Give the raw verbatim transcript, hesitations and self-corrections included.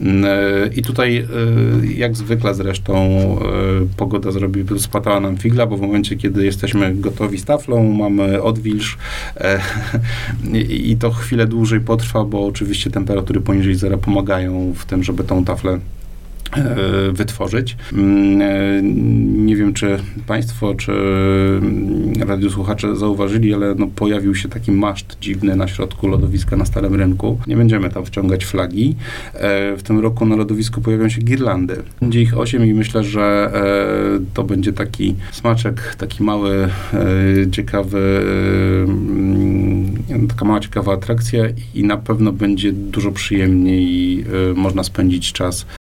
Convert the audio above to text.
I tutaj, jak zwykle zresztą, pogoda zrobi, spłatała nam figla, bo w momencie, kiedy jesteśmy gotowi z taflą, mamy odwilż i to chwilę dłużej potrwa, bo oczywiście temperatury poniżej zera pomagają w tym, żeby tą taflę wytworzyć. Nie wiem, czy państwo, czy radiosłuchacze zauważyli, ale no, pojawił się taki maszt dziwny na środku lodowiska na Starym Rynku. Nie będziemy tam wciągać flagi. W tym roku na lodowisku pojawią się girlandy. Będzie ich osiem i myślę, że to będzie taki smaczek, taki mały, ciekawy, taka mała, ciekawa atrakcja i na pewno będzie dużo przyjemniej można spędzić czas